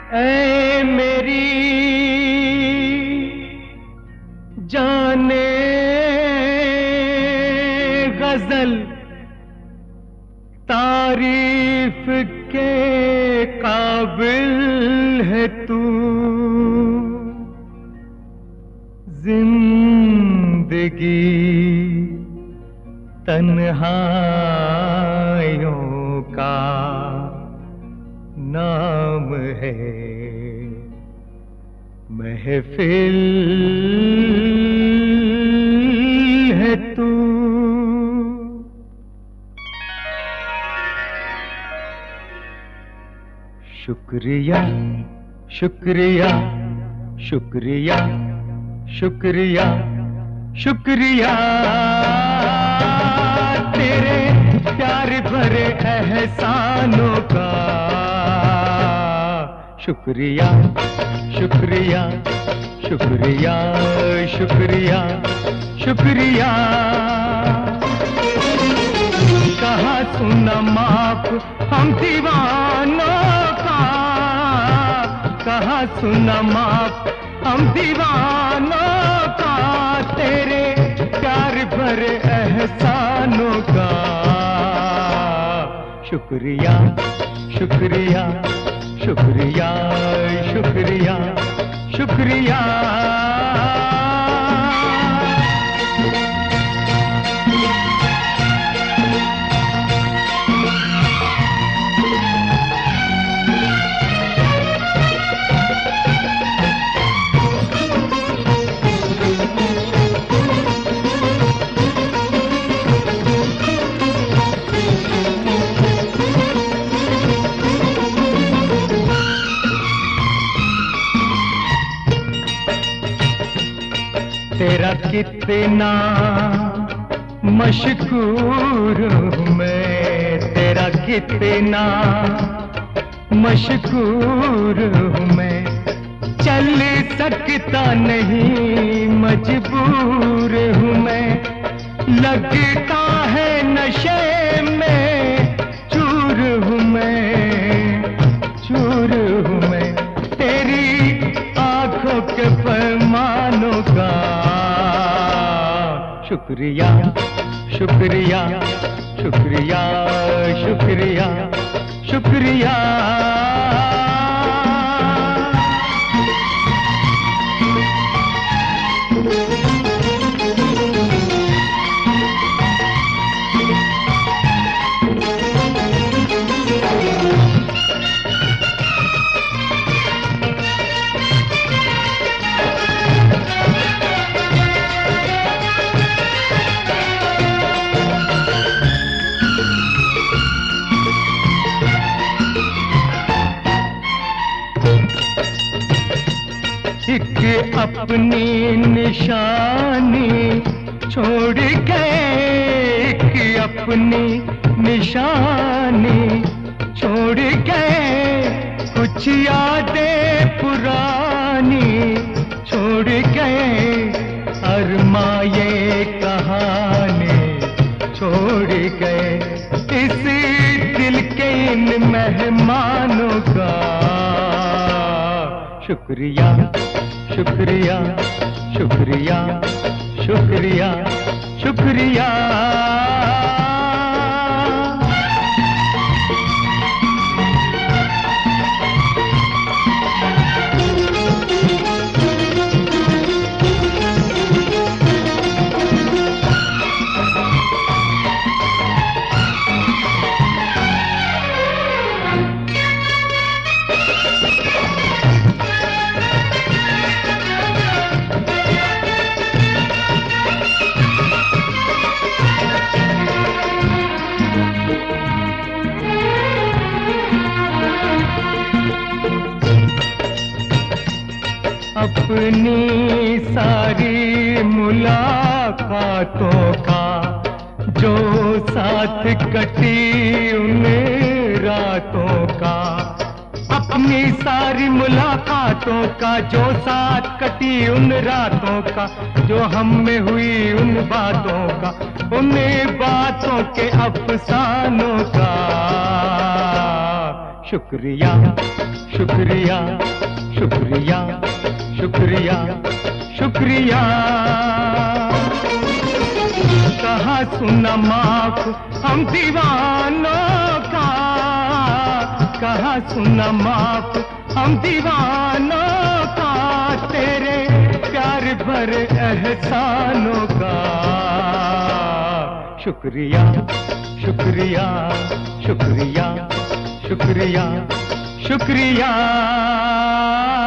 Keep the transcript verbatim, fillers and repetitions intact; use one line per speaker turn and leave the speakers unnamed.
ऐ मेरी जाने गजल, तारीफ के काबिल है तू। जिंदगी तन्हाइयों का नाम है, महफिल है तू। शुक्रिया शुक्रिया शुक्रिया शुक्रिया शुक्रिया तेरे प्यार भरे एहसानों का। शुक्रिया शुक्रिया शुक्रिया शुक्रिया शुक्रिया। कहाँ सुना माप हम दीवानों का, कहाँ सुना माप हम दीवानों का, तेरे प्यार भरे एहसानों का। शुक्रिया शुक्रिया शुक्रिया शुक्रिया शुक्रिया। तेरा कितना मशकूर हूँ मैं, तेरा कितना मशकूर हूँ मैं। चल सकता नहीं मजबूर हूँ मैं, लगता है नशे में चूर हूँ मैं, चूर हूँ मैं। तेरी आंखों के पैमानों का। शुक्रिया शुक्रिया शुक्रिया शुक्रिया शुक्रिया। एक अपनी निशानी छोड़ गए, एक अपनी निशानी छोड़ गए। कुछ यादें पुरानी छोड़ गए, अरमां ये कहानी छोड़ गए। इस दिल के इन मेहमानों का। शुक्रिया शुक्रिया शुक्रिया शुक्रिया शुक्रिया। अपनी सारी मुलाकातों का जो साथ कटी उन रातों का, अपनी सारी मुलाकातों का जो साथ कटी उन रातों का, जो हम में हुई उन बातों का, उन बातों के अफसानों का। शुक्रिया शुक्रिया शुक्रिया शुक्रिया शुक्रिया। कहा सुना माफ हम दीवानों का, कहा सुना माफ हम दीवानों का, तेरे प्यार भरे एहसानों का। शुक्रिया शुक्रिया शुक्रिया शुक्रिया शुक्रिया।